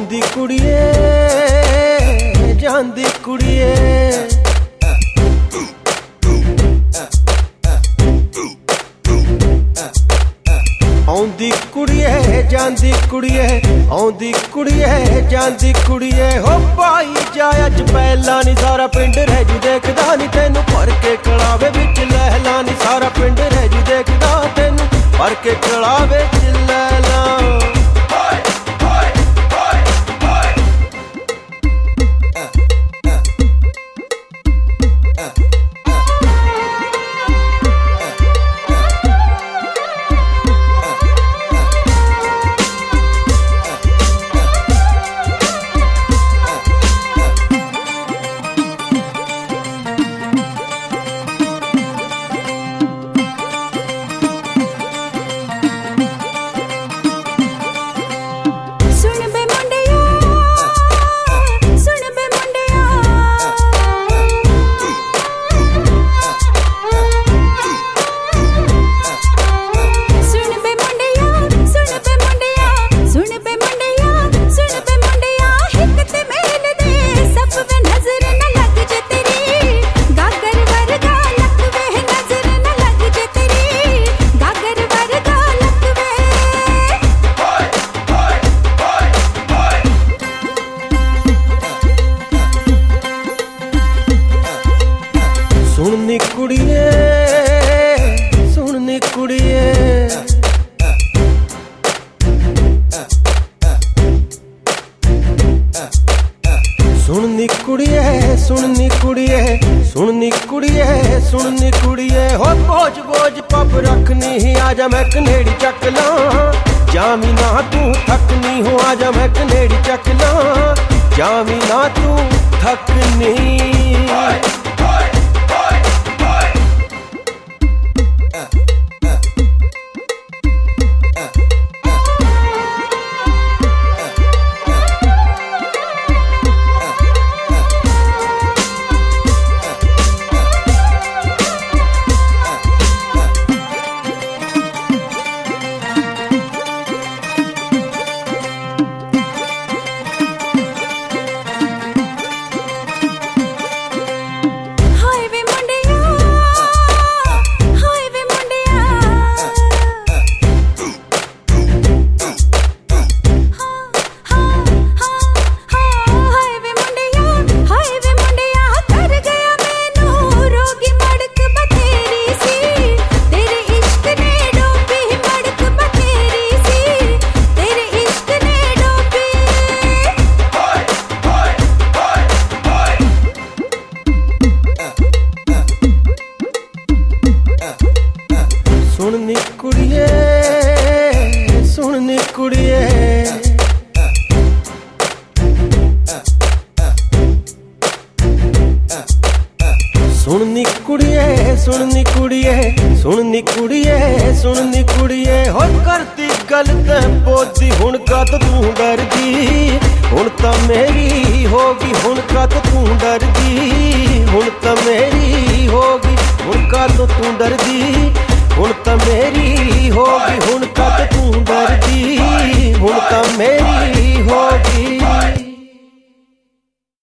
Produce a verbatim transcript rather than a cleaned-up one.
ਆਉਂਦੀ ਕੁੜੀਏ ਜਾਂਦੀ ਕੁੜੀਏ ਆਉਂਦੀ ਕੁੜੀਏ ਜਾਂਦੀ ਕੁੜੀਏ ਆਉਂਦੀ ਕੁੜੀਏ ਜਾਂਦੀ ਕੁੜੀਏ ਹੋ ਪਾਈ ਜਾ ਅੱਜ ਪਹਿਲਾਂ ਨੀ ਸਾਰਾ ਪਿੰਡ ਰਹਿ ਜੂ ਦੇਖਦਾ ਨੀ ਤੈਨੂੰ ਭਰ ਕੇ ਕਲਾਵੇ ਵਿੱਚ ਲਹਿਲਾ ਨੀ ਸਾਰਾ ਪਿੰਡ ਰਹਿ ਜੂ ਦੇਖਦਾ ਤੈਨੂੰ ਭਰ ਕੇ ਕਲਾਵੇ ਵਿੱਚ ਲਹਿਲਾ सुननी कुड़िए सुननी कुड़िए सुननी कुड़िए सुननी कुड़िए सुननी कुड़िए सुननी कुड़िए हो बोझ बोझ पप रखनी ही आजा मैं कनेड़ी चक ला जामी ना तू थकनी हो आजा मैं कनेड़ी चक ला जामी ना तू थकनी सुननी कुड़िए सुननी कुड़िए सुननी कुड़िए सुननी कुड़िए सुननी कुड़िए सुननी कुड़िए हो करती गलत बोधी हुण कद तू डरदी हुण तां मेरी होगी हुण कद तू डरदी हुण तां मेरी होगी हुण कद तू डरदी हुण तां मेरी होगी हुण कद तू डरदी हुण तां मेरी होगी।